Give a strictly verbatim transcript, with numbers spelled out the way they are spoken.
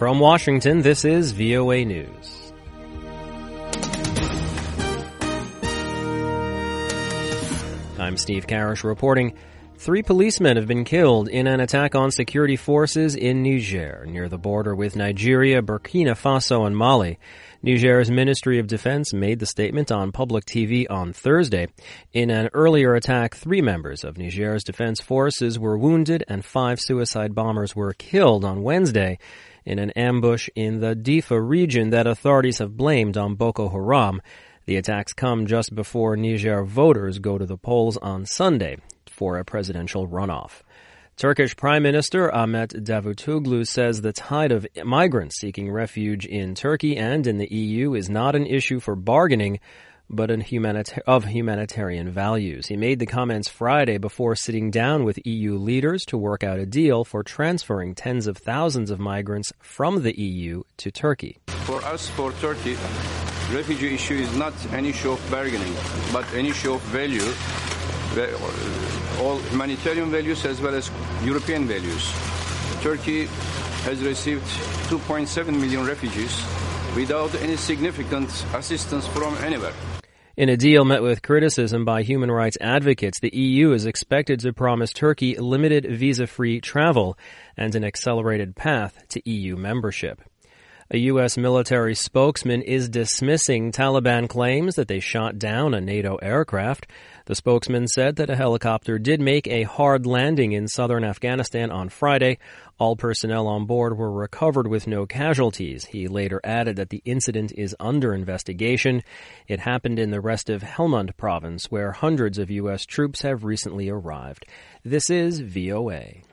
From Washington, this is V O A News. I'm Steve Karish reporting. Three policemen have been killed in an attack on security forces in Niger, near the border with Nigeria, Burkina Faso, and Mali. Niger's Ministry of Defense made the statement on public T V on Thursday. In an earlier attack, three members of Niger's defense forces were wounded and five suicide bombers were killed on Wednesday in an ambush in the Difa region that authorities have blamed on Boko Haram. The attacks come just before Niger voters go to the polls on Sunday for a presidential runoff. Turkish Prime Minister Ahmet Davutoglu says the tide of migrants seeking refuge in Turkey and in the E U is not an issue for bargaining, but an humanita- of humanitarian values. He made the comments Friday before sitting down with E U leaders to work out a deal for transferring tens of thousands of migrants from the E U to Turkey. For us, for Turkey, refugee issue is not an issue of bargaining, but an issue of value. All humanitarian values as well as European values. Turkey has received two point seven million refugees without any significant assistance from anywhere. In a deal met with criticism by human rights advocates, the E U is expected to promise Turkey limited visa-free travel and an accelerated path to E U membership. A U S military spokesman is dismissing Taliban claims that they shot down a NATO aircraft. The spokesman said that a helicopter did make a hard landing in southern Afghanistan on Friday. All personnel on board were recovered with no casualties. He later added that the incident is under investigation. It happened in the rest of Helmand province, where hundreds of U S troops have recently arrived. This is V O A.